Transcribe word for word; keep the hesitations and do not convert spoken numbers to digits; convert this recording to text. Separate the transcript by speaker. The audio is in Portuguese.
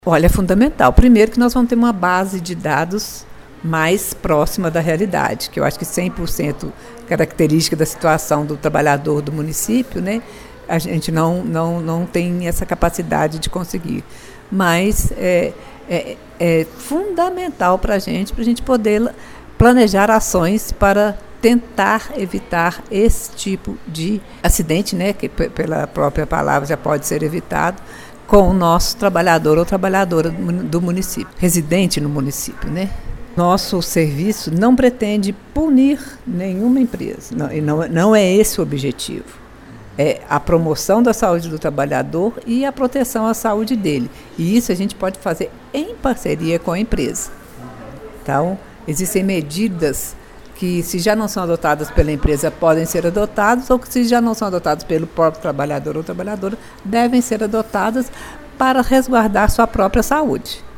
Speaker 1: Olha, é fundamental. Primeiro que nós vamos ter uma base de dados mais próxima da realidade, que eu acho que cem por cento característica da situação do trabalhador do município, né? A gente não, não, não tem essa capacidade de conseguir. Mas é, é, é fundamental para a gente, para a gente poder planejar ações para tentar evitar esse tipo de acidente, né? Que p- pela própria palavra já pode ser evitado, com o nosso trabalhador ou trabalhadora do município, residente no município, né? Nosso serviço não pretende punir nenhuma empresa, não, e não, não é esse o objetivo. É a promoção da saúde do trabalhador e a proteção à saúde dele. E isso a gente pode fazer em parceria com a empresa. Então, existem medidas que, se já não são adotadas pela empresa, podem ser adotadas, ou que, se já não são adotadas pelo próprio trabalhador ou trabalhadora, devem ser adotadas para resguardar sua própria saúde.